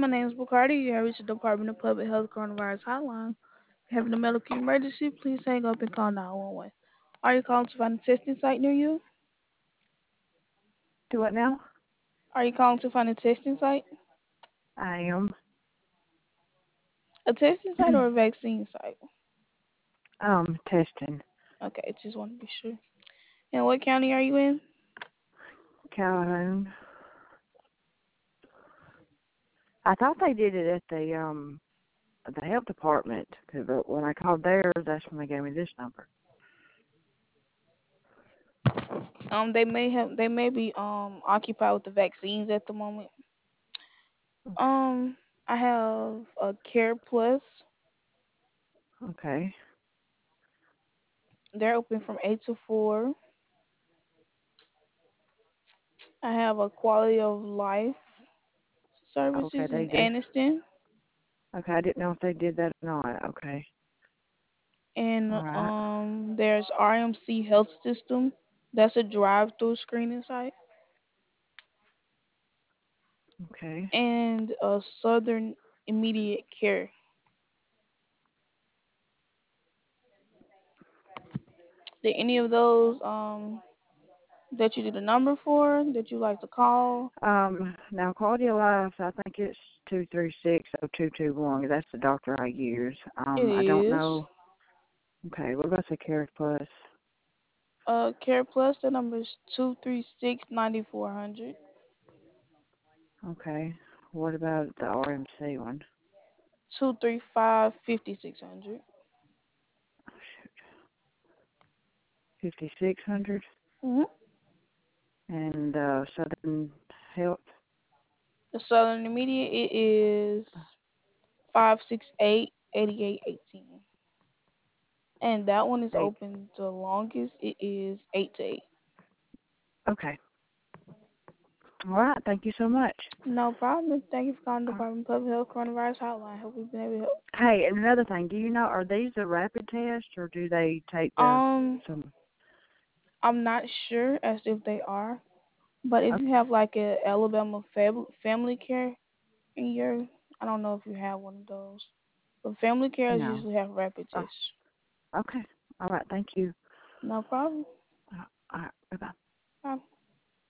My name is Bacardi. You have reached the Department of Public Health Coronavirus Hotline. If you're having a medical emergency, please hang up and call 911. Are you calling to find a testing site near you? Do what now? Are you calling to find a testing site? I am. A testing site or a vaccine site? Testing. Okay, just want to be sure. And what county are you in? Calhoun. I thought they did it at the health department. But when I called theirs, that's when they gave me this number. They may be occupied with the vaccines at the moment. Um, I have a Care Plus. Okay. They're open from 8 to 4. I have a Quality of Life Okay, services they in do. Anniston. Okay, I didn't know if they did that or not. Okay. And All right. there's RMC Health System. That's a drive-through screening site. Okay. And Southern Immediate Care. Did any of those that you did a number for that you like to call? Now quality of life, I think it's 2360221. That's the doctor I use. It I don't is. know. Okay, what about the Care Plus? Care Plus. The number is 236-9400. Okay. What about the RMC one? 235-5600. Oh, shoot. 5600. Mm-hmm. And Southern Health. The Southern Immediate it is 568-8818. And that one is Eight. open the longest. It is 8 to 8. Okay. All right. Thank you so much. No problem. Thank you for calling the Uh, Department of Public Health Coronavirus Hotline. Hope we've been able to help. Hey, and another thing, do you know, are these a rapid test or do they take Um, some? I'm not sure as if they are, but if you have like a Alabama family care in your, I don't know if you have one of those, but family cares No. usually have rapid Oh, tests. okay. All right. Thank you. No problem. All right. Bye bye. Bye.